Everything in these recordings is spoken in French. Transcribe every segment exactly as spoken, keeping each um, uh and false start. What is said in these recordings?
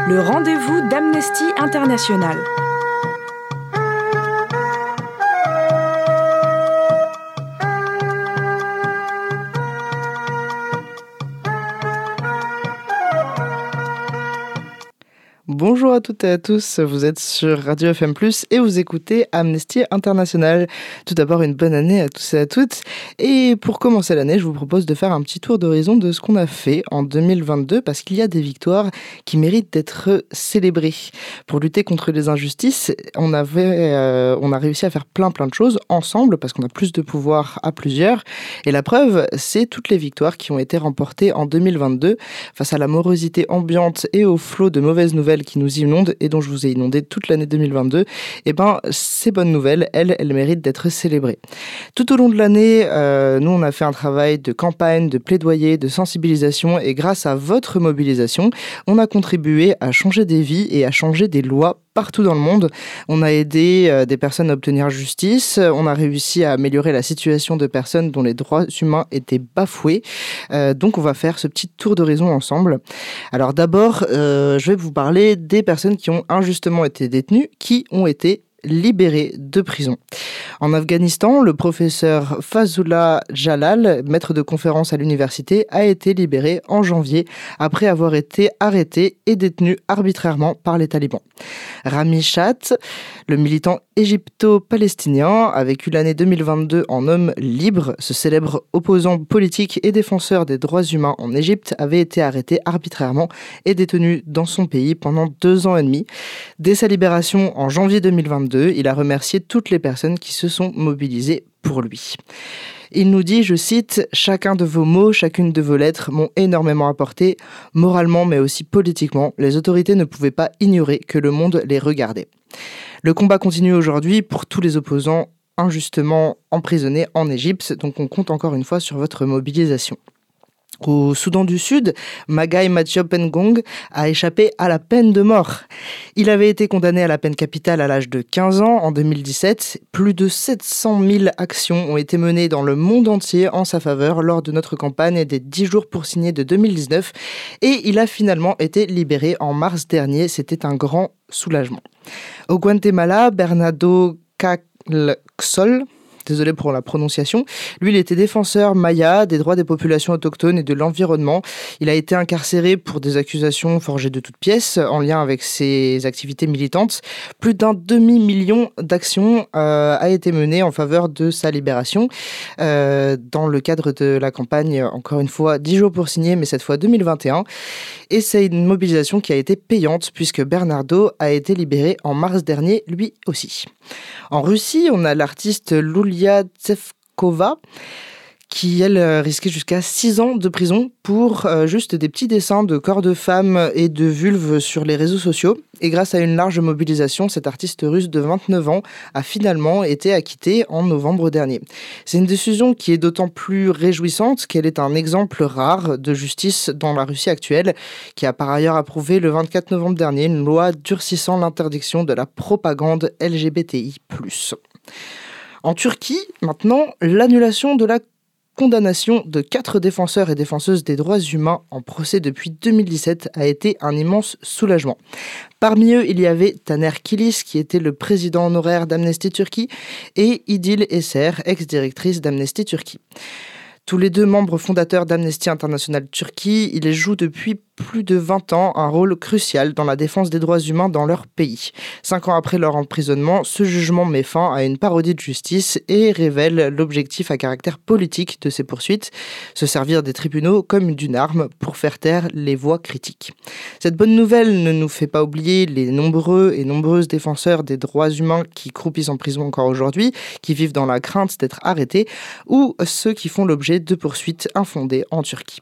Le rendez-vous d'Amnesty International. Bonjour à toutes et à tous, vous êtes sur Radio F M plus, et vous écoutez Amnesty International. Tout d'abord, une bonne année à tous et à toutes. Et pour commencer l'année, je vous propose de faire un petit tour d'horizon de ce qu'on a fait en deux mille vingt-deux, parce qu'il y a des victoires qui méritent d'être célébrées. Pour lutter contre les injustices, on, avait, euh, on a réussi à faire plein plein de choses ensemble, parce qu'on a plus de pouvoir à plusieurs. Et la preuve, c'est toutes les victoires qui ont été remportées en deux mille vingt-deux, face à la morosité ambiante et au flot de mauvaises nouvelles qui nous inondent et dont je vous ai inondé toute l'année deux mille vingt-deux, et ben ces bonnes nouvelles, elles, elles méritent d'être célébrées. Tout au long de l'année, euh, nous on a fait un travail de campagne, de plaidoyer, de sensibilisation, et grâce à votre mobilisation, on a contribué à changer des vies et à changer des lois partout dans le monde. On a aidé euh, des personnes à obtenir justice, on a réussi à améliorer la situation de personnes dont les droits humains étaient bafoués. Euh, donc on va faire ce petit tour d'horizon ensemble. Alors d'abord, euh, je vais vous parler des personnes qui ont injustement été détenues, qui ont été libérés de prison. En Afghanistan, le professeur Fazullah Jalal, maître de conférence à l'université, a été libéré en janvier après avoir été arrêté et détenu arbitrairement par les talibans. Rami Chat, le militant égypto-palestinien, a vécu l'année deux mille vingt-deux en homme libre. Ce célèbre opposant politique et défenseur des droits humains en Égypte avait été arrêté arbitrairement et détenu dans son pays pendant deux ans et demi. Dès sa libération en janvier deux mille vingt-deux, il a remercié toutes les personnes qui se sont mobilisées pour lui. Il nous dit, je cite, « Chacun de vos mots, chacune de vos lettres m'ont énormément apporté, moralement mais aussi politiquement. Les autorités ne pouvaient pas ignorer que le monde les regardait. » Le combat continue aujourd'hui pour tous les opposants injustement emprisonnés en Égypte, donc on compte encore une fois sur votre mobilisation. Au Soudan du Sud, Magai Mathiop Ngong a échappé à la peine de mort. Il avait été condamné à la peine capitale à l'âge de quinze ans en deux mille dix-sept. Plus de sept cent mille actions ont été menées dans le monde entier en sa faveur lors de notre campagne des dix jours pour signer de deux mille dix-neuf. Et il a finalement été libéré en mars dernier. C'était un grand soulagement. Au Guatemala, Bernardo Caxol, désolé pour la prononciation. Lui, il était défenseur maya des droits des populations autochtones et de l'environnement. Il a été incarcéré pour des accusations forgées de toutes pièces en lien avec ses activités militantes. Plus d'un demi-million d'actions euh, a été mené en faveur de sa libération euh, dans le cadre de la campagne, encore une fois, dix jours pour signer, mais cette fois deux mille vingt et un. Et c'est une mobilisation qui a été payante puisque Bernardo a été libéré en mars dernier, lui aussi. En Russie, on a l'artiste Lulia Tsevkova qui, elle, risquait jusqu'à six ans de prison pour euh, juste des petits dessins de corps de femmes et de vulves sur les réseaux sociaux. Et grâce à une large mobilisation, cette artiste russe de vingt-neuf ans a finalement été acquittée en novembre dernier. C'est une décision qui est d'autant plus réjouissante qu'elle est un exemple rare de justice dans la Russie actuelle, qui a par ailleurs approuvé le vingt-quatre novembre dernier une loi durcissant l'interdiction de la propagande L G B T I plus. En Turquie, maintenant, l'annulation de la condamnation de quatre défenseurs et défenseuses des droits humains en procès depuis deux mille dix-sept a été un immense soulagement. Parmi eux, il y avait Taner Kilis, qui était le président honoraire d'Amnesty Turquie, et Idil Eser, ex-directrice d'Amnesty Turquie. Tous les deux membres fondateurs d'Amnesty International Turquie, ils jouent depuis plus de vingt ans un rôle crucial dans la défense des droits humains dans leur pays. Cinq ans après leur emprisonnement, ce jugement met fin à une parodie de justice et révèle l'objectif à caractère politique de ces poursuites, se servir des tribunaux comme d'une arme pour faire taire les voix critiques. Cette bonne nouvelle ne nous fait pas oublier les nombreux et nombreuses défenseurs des droits humains qui croupissent en prison encore aujourd'hui, qui vivent dans la crainte d'être arrêtés, ou ceux qui font l'objet de poursuites infondées en Turquie.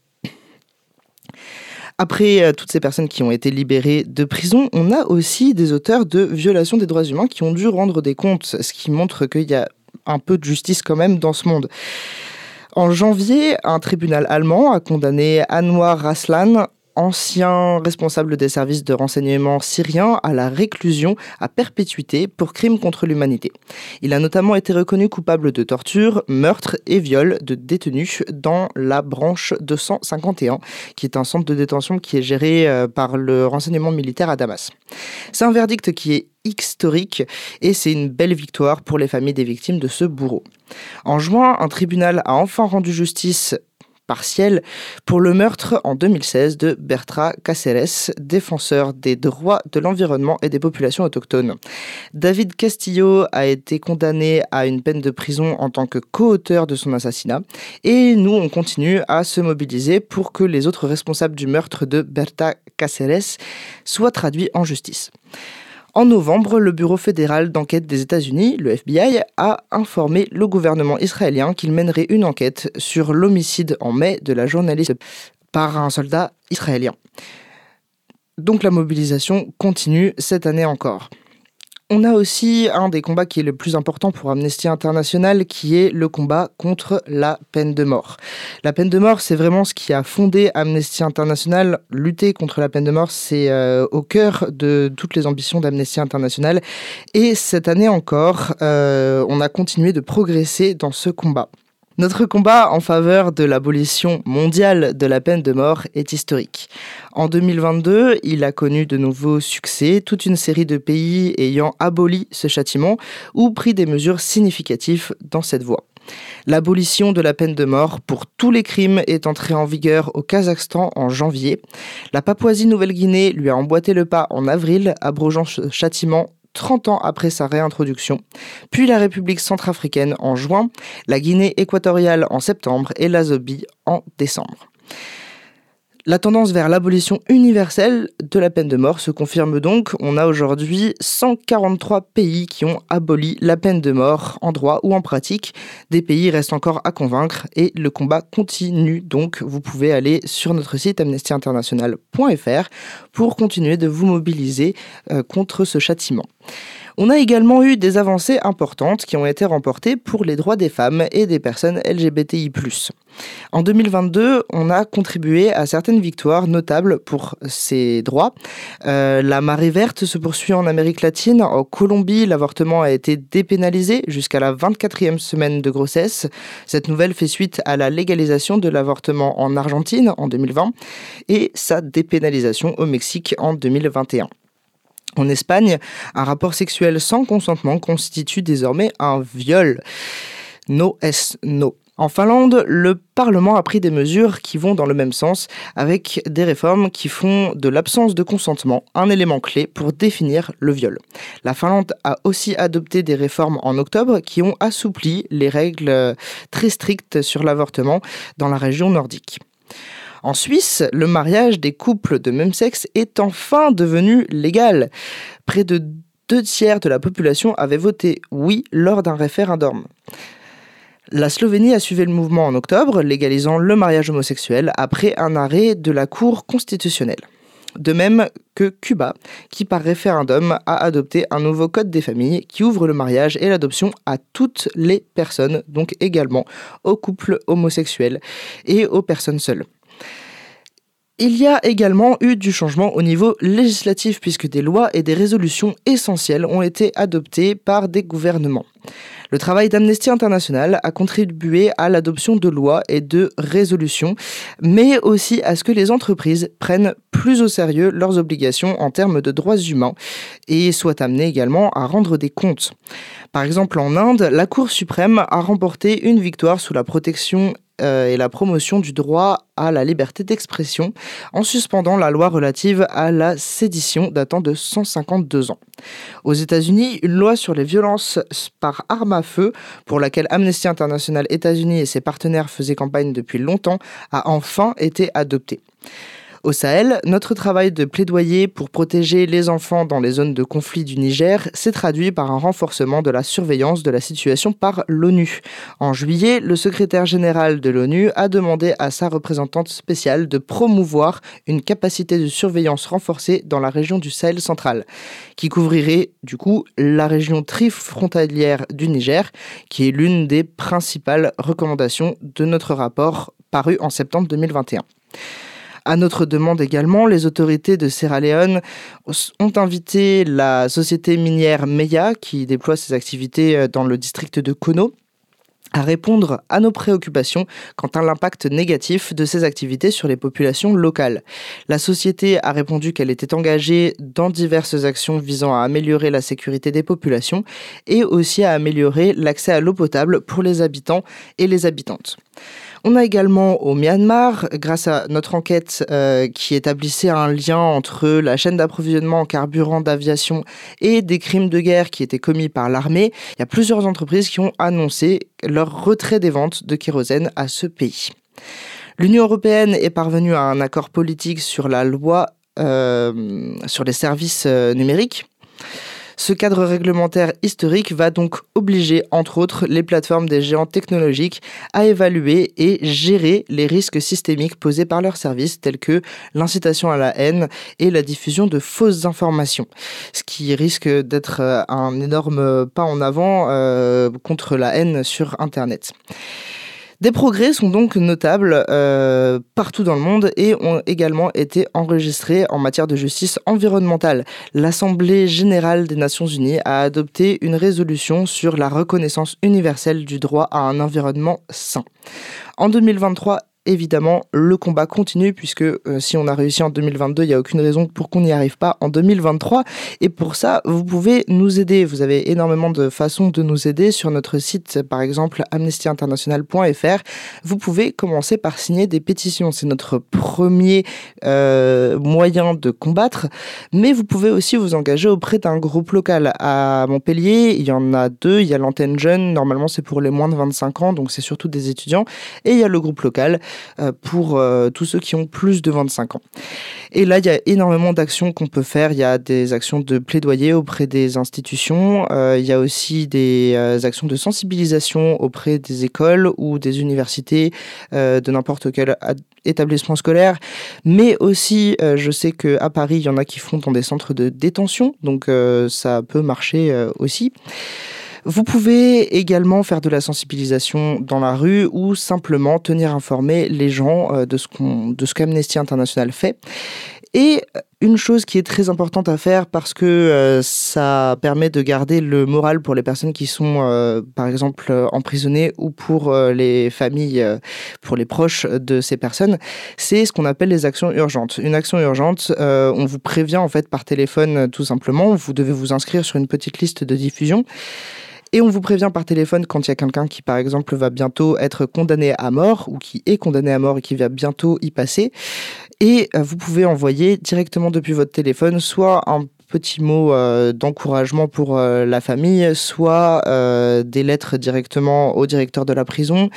Après euh, toutes ces personnes qui ont été libérées de prison, on a aussi des auteurs de violations des droits humains qui ont dû rendre des comptes, ce qui montre qu'il y a un peu de justice quand même dans ce monde. En janvier, un tribunal allemand a condamné Anwar Raslan ancien responsable des services de renseignement syriens, à la réclusion à perpétuité pour crimes contre l'humanité. Il a notamment été reconnu coupable de torture, meurtre et viol de détenus dans la branche deux cent cinquante et un, qui est un centre de détention qui est géré par le renseignement militaire à Damas. C'est un verdict qui est historique et c'est une belle victoire pour les familles des victimes de ce bourreau. En juin, un tribunal a enfin rendu justice partielle pour le meurtre en deux mille seize de Berta Cáceres, défenseur des droits de l'environnement et des populations autochtones. David Castillo a été condamné à une peine de prison en tant que co-auteur de son assassinat et nous, on continue à se mobiliser pour que les autres responsables du meurtre de Berta Cáceres soient traduits en justice. En novembre, le Bureau fédéral d'enquête des États-Unis, le F B I, a informé le gouvernement israélien qu'il mènerait une enquête sur l'homicide en mai de la journaliste par un soldat israélien. Donc la mobilisation continue cette année encore. On a aussi un des combats qui est le plus important pour Amnesty International, qui est le combat contre la peine de mort. La peine de mort, c'est vraiment ce qui a fondé Amnesty International. Lutter contre la peine de mort, c'est euh, au cœur de toutes les ambitions d'Amnesty International. Et cette année encore, euh, on a continué de progresser dans ce combat. Notre combat en faveur de l'abolition mondiale de la peine de mort est historique. En deux mille vingt-deux, il a connu de nouveaux succès, toute une série de pays ayant aboli ce châtiment ou pris des mesures significatives dans cette voie. L'abolition de la peine de mort pour tous les crimes est entrée en vigueur au Kazakhstan en janvier. La Papouasie-Nouvelle-Guinée lui a emboîté le pas en avril, abrogeant ce châtiment trente ans après sa réintroduction, puis la République centrafricaine en juin, la Guinée équatoriale en septembre et la Zambie en décembre. La tendance vers l'abolition universelle de la peine de mort se confirme donc. On a aujourd'hui cent quarante-trois pays qui ont aboli la peine de mort en droit ou en pratique. Des pays restent encore à convaincre et le combat continue. Donc vous pouvez aller sur notre site amnesty international point f r pour continuer de vous mobiliser euh, contre ce châtiment. On a également eu des avancées importantes qui ont été remportées pour les droits des femmes et des personnes L G B T I plus. En deux mille vingt-deux, on a contribué à certaines victoires notables pour ces droits. Euh, la marée verte se poursuit en Amérique latine. En Colombie, l'avortement a été dépénalisé jusqu'à la vingt-quatrième semaine de grossesse. Cette nouvelle fait suite à la légalisation de l'avortement en Argentine en deux mille vingt et sa dépénalisation au Mexique en deux mille vingt et un. En Espagne, un rapport sexuel sans consentement constitue désormais un viol. No es no. En Finlande, le Parlement a pris des mesures qui vont dans le même sens, avec des réformes qui font de l'absence de consentement un élément clé pour définir le viol. La Finlande a aussi adopté des réformes en octobre qui ont assoupli les règles très strictes sur l'avortement dans la région nordique. En Suisse, le mariage des couples de même sexe est enfin devenu légal. Près de deux tiers de la population avaient voté oui lors d'un référendum. La Slovénie a suivi le mouvement en octobre, légalisant le mariage homosexuel après un arrêt de la Cour constitutionnelle. De même que Cuba, qui par référendum a adopté un nouveau code des familles qui ouvre le mariage et l'adoption à toutes les personnes, donc également aux couples homosexuels et aux personnes seules. Il y a également eu du changement au niveau législatif puisque des lois et des résolutions essentielles ont été adoptées par des gouvernements. Le travail d'Amnesty International a contribué à l'adoption de lois et de résolutions, mais aussi à ce que les entreprises prennent plus au sérieux leurs obligations en termes de droits humains et soient amenées également à rendre des comptes. Par exemple, en Inde, la Cour suprême a remporté une victoire sous la protection et la promotion du droit à la liberté d'expression en suspendant la loi relative à la sédition datant de cent cinquante-deux ans. Aux États-Unis, une loi sur les violences par arme à feu, pour laquelle Amnesty International États-Unis et ses partenaires faisaient campagne depuis longtemps, a enfin été adoptée. Au Sahel, notre travail de plaidoyer pour protéger les enfants dans les zones de conflit du Niger s'est traduit par un renforcement de la surveillance de la situation par l'ONU. En juillet, le secrétaire général de l'ONU a demandé à sa représentante spéciale de promouvoir une capacité de surveillance renforcée dans la région du Sahel central, qui couvrirait du coup la région trifrontalière du Niger, qui est l'une des principales recommandations de notre rapport paru en septembre deux mille vingt et un. À notre demande également, les autorités de Sierra Leone ont invité la société minière Meya, qui déploie ses activités dans le district de Kono, à répondre à nos préoccupations quant à l'impact négatif de ces activités sur les populations locales. La société a répondu qu'elle était engagée dans diverses actions visant à améliorer la sécurité des populations et aussi à améliorer l'accès à l'eau potable pour les habitants et les habitantes. On a également au Myanmar, grâce à notre enquête euh, qui établissait un lien entre la chaîne d'approvisionnement en carburant d'aviation et des crimes de guerre qui étaient commis par l'armée, il y a plusieurs entreprises qui ont annoncé leur retrait des ventes de kérosène à ce pays. L'Union européenne est parvenue à un accord politique sur la loi euh, sur les services euh, numériques. Ce cadre réglementaire historique va donc obliger, entre autres, les plateformes des géants technologiques à évaluer et gérer les risques systémiques posés par leurs services, tels que l'incitation à la haine et la diffusion de fausses informations, ce qui risque d'être un énorme pas en avant euh, contre la haine sur Internet. Des progrès sont donc notables euh, partout dans le monde et ont également été enregistrés en matière de justice environnementale. L'Assemblée générale des Nations unies a adopté une résolution sur la reconnaissance universelle du droit à un environnement sain. En deux mille vingt-trois, évidemment, le combat continue puisque euh, si on a réussi en deux mille vingt-deux, il n'y a aucune raison pour qu'on n'y arrive pas en deux mille vingt-trois. Et pour ça, vous pouvez nous aider. Vous avez énormément de façons de nous aider sur notre site, par exemple amnesty international point f r. Vous pouvez commencer par signer des pétitions. C'est notre premier euh, moyen de combattre. Mais vous pouvez aussi vous engager auprès d'un groupe local. À Montpellier, il y en a deux. Il y a l'antenne jeune. Normalement, c'est pour les moins de vingt-cinq ans. Donc, c'est surtout des étudiants. Et il y a le groupe local pour euh, tous ceux qui ont plus de vingt-cinq ans. Et là, il y a énormément d'actions qu'on peut faire. Il y a des actions de plaidoyer auprès des institutions. Euh, il y a aussi des euh, actions de sensibilisation auprès des écoles ou des universités, euh, de n'importe quel ad- établissement scolaire. Mais aussi, euh, je sais qu'à Paris, il y en a qui font dans des centres de détention. Donc, euh, ça peut marcher euh, aussi. Vous pouvez également faire de la sensibilisation dans la rue ou simplement tenir informés les gens de ce qu'on, de ce qu'Amnesty International fait. Et une chose qui est très importante à faire parce que euh, ça permet de garder le moral pour les personnes qui sont, euh, par exemple, euh, emprisonnées ou pour euh, les familles, euh, pour les proches de ces personnes, c'est ce qu'on appelle les actions urgentes. Une action urgente, euh, on vous prévient en fait par téléphone tout simplement. Vous devez vous inscrire sur une petite liste de diffusion. Et on vous prévient par téléphone quand il y a quelqu'un qui, par exemple, va bientôt être condamné à mort ou qui est condamné à mort et qui va bientôt y passer. Et euh, vous pouvez envoyer directement depuis votre téléphone soit un petit mot euh, d'encouragement pour euh, la famille, soit euh, des lettres directement au directeur de la prison,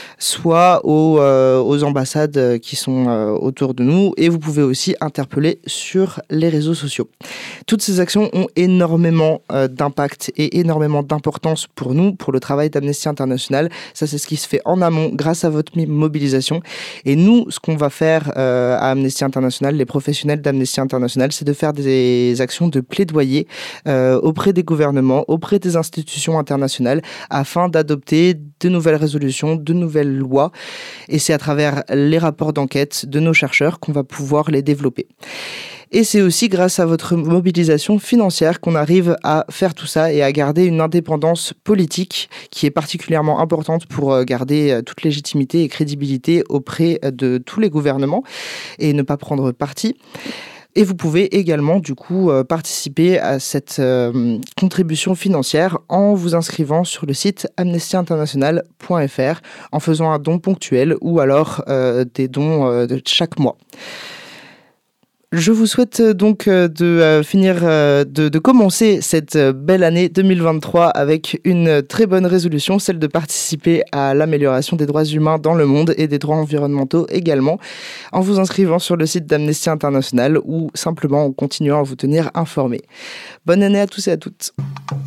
soit aux, euh, aux ambassades qui sont euh, autour de nous. Et vous pouvez aussi interpeller sur les réseaux sociaux. Toutes ces actions ont énormément euh, d'impact et énormément d'importance pour nous, pour le travail d'Amnesty International. Ça, c'est ce qui se fait en amont grâce à votre mobilisation. Et nous, ce qu'on va faire euh, à Amnesty International, les professionnels d'Amnesty International, c'est de faire des actions de plaidoyer euh, auprès des gouvernements, auprès des institutions internationales, afin d'adopter de nouvelles résolutions, de nouvelles lois. Et c'est à travers les rapports d'enquête de nos chercheurs qu'on va pouvoir les développer. Et c'est aussi grâce à votre mobilisation financière qu'on arrive à faire tout ça et à garder une indépendance politique qui est particulièrement importante pour garder toute légitimité et crédibilité auprès de tous les gouvernements et ne pas prendre parti. Et vous pouvez également, du coup, euh, participer à cette euh, contribution financière en vous inscrivant sur le site amnesty international point f r, en faisant un don ponctuel ou alors euh, des dons euh, de chaque mois. Je vous souhaite donc de finir, de, de commencer cette belle année deux mille vingt-trois avec une très bonne résolution, celle de participer à l'amélioration des droits humains dans le monde et des droits environnementaux également, en vous inscrivant sur le site d'Amnesty International ou simplement en continuant à vous tenir informés. Bonne année à tous et à toutes.